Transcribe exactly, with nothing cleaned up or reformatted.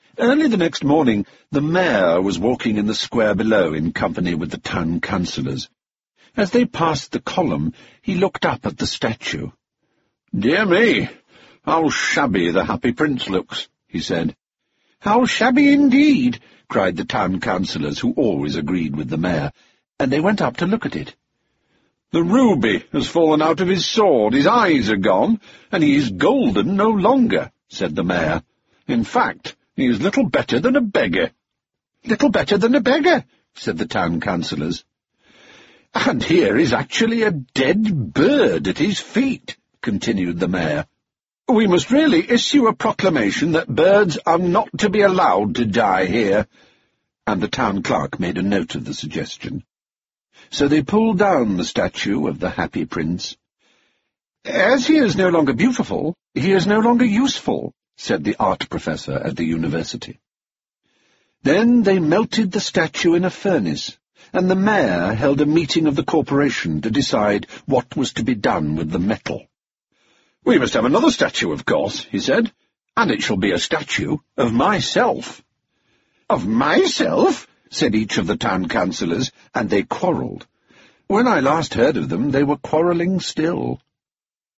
Early the next morning, the mayor was walking in the square below in company with the town councillors. As they passed the column, he looked up at the statue. "Dear me, how shabby the Happy Prince looks," he said. "How shabby indeed," cried the town councillors, who always agreed with the mayor, and they went up to look at it. "The ruby has fallen out of his sword, his eyes are gone, and he is golden no longer," said the mayor. "In fact, he is little better than a beggar." "Little better than a beggar," said the town councillors. "And here is actually a dead bird at his feet," continued the mayor. "We must really issue a proclamation that birds are not to be allowed to die here." And the town clerk made a note of the suggestion. So they pulled down the statue of the Happy Prince. "As he is no longer beautiful, he is no longer useful," said the art professor at the university. Then they melted the statue in a furnace, and the mayor held a meeting of the corporation to decide what was to be done with the metal. "We must have another statue, of course," he said, "and it shall be a statue of myself." "Of myself?" said each of the town councillors, and they quarrelled. When I last heard of them, they were quarrelling still.